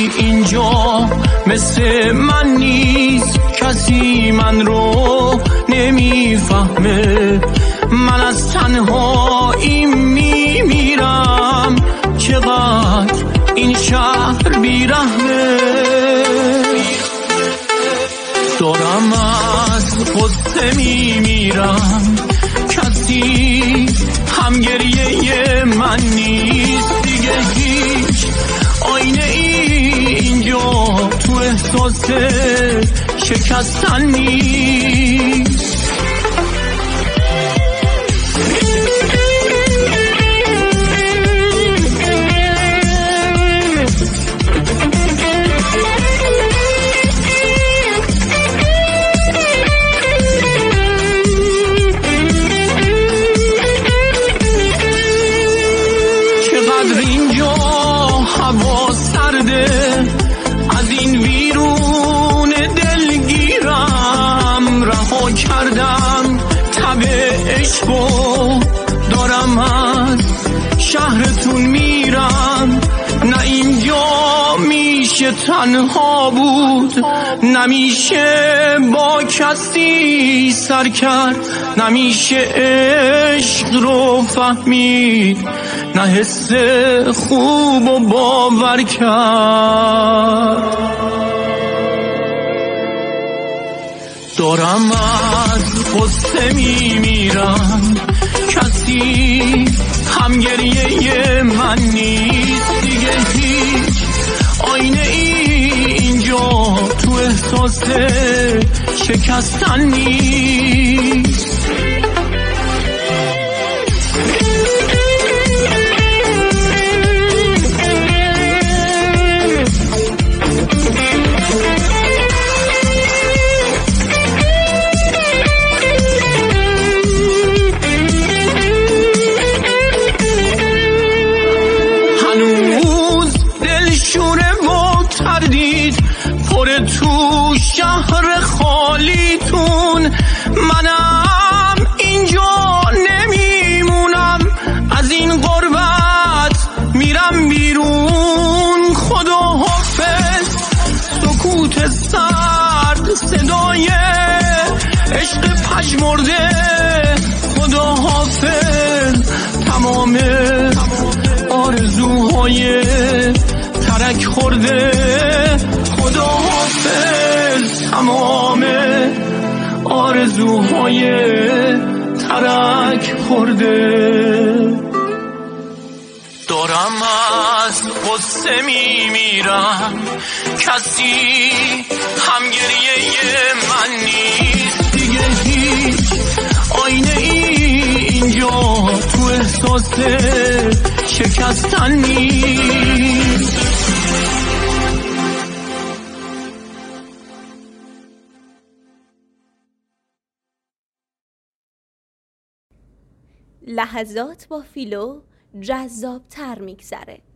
اینجا مثل من نیست، کسی من رو نمیفهمه. من از تنهایی میمیرم، چقدر این شهر بیرحمه. دارم از غصه میمیرم، کسی هم گریه من نیست. دیگه هیچ آینه اینجا تو احساس شکستن نیست. از این ویرون دلگیرم رها کردم تب عشقو، دارم از شهرتون میرم. نه اینجا میشه تنها بود، نمیشه با کسی سر کرد، نمیشه عشق رو فهمید، نه حس خوب و باور کرد. دارم از غصه میمیرم، کسی هم گریه من نیست. دیگه هیچ آینه اینجا تو احساس شکستن نیست. تو شهر خالیتون منم اینجا نمیمونم، از این غربت میرم بیرون. خدا حافظ سکوت سرد، صدای عشق پژمرده. خدا حافظ تمام آرزوهای ترک خورده. خدا حافظ تمام آرزوهای ترک خورده. دارم از غصه میمیرم، کسی هم گریه من نیست. دیگه هیچ آینه اینجا تو احساس شکستن نیست. لحظات با فیلو جذاب‌تر میگذره.